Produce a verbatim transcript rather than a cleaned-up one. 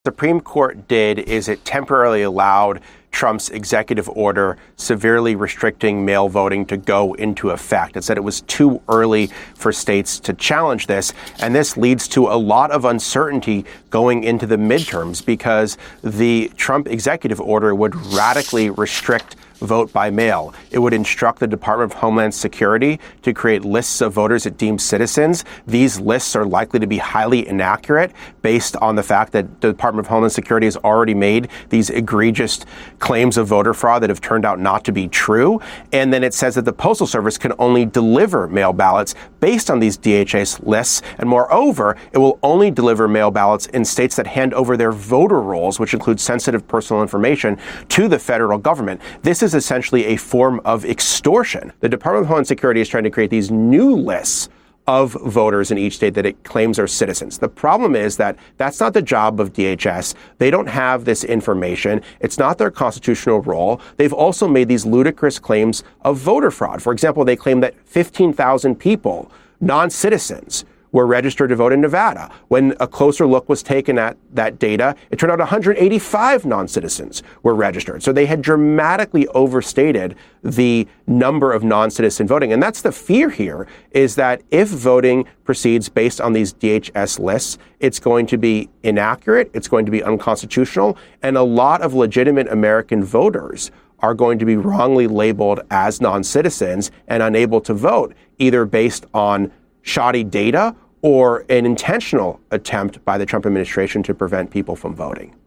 Supreme Court did is it temporarily allowed Trump's executive order severely restricting mail voting to go into effect. It said it was too early for states to challenge this, and this leads to a lot of uncertainty going into the midterms because the Trump executive order would radically restrict vote by mail. It would instruct the Department of Homeland Security to create lists of voters it deems citizens. These lists are likely to be highly inaccurate based on the fact that the Department of Homeland Security has already made these egregious claims of voter fraud that have turned out not to be true. And then it says that the Postal Service can only deliver mail ballots based on these D H S lists. And moreover, it will only deliver mail ballots in states that hand over their voter rolls, which include sensitive personal information, to the federal government. This is essentially a form of extortion. The Department of Homeland Security is trying to create these new lists of voters in each state that it claims are citizens. The problem is that that's not the job of D H S. They don't have this information. It's not their constitutional role. They've also made these ludicrous claims of voter fraud. For example, they claim that fifteen thousand people, non-citizens, were registered to vote in Nevada. When a closer look was taken at that data, it turned out one hundred eighty-five non-citizens were registered. So they had dramatically overstated the number of non-citizen voting. And that's the fear here, is that if voting proceeds based on these D H S lists, it's going to be inaccurate, it's going to be unconstitutional, and a lot of legitimate American voters are going to be wrongly labeled as non-citizens and unable to vote, either based on shoddy data or an intentional attempt by the Trump administration to prevent people from voting.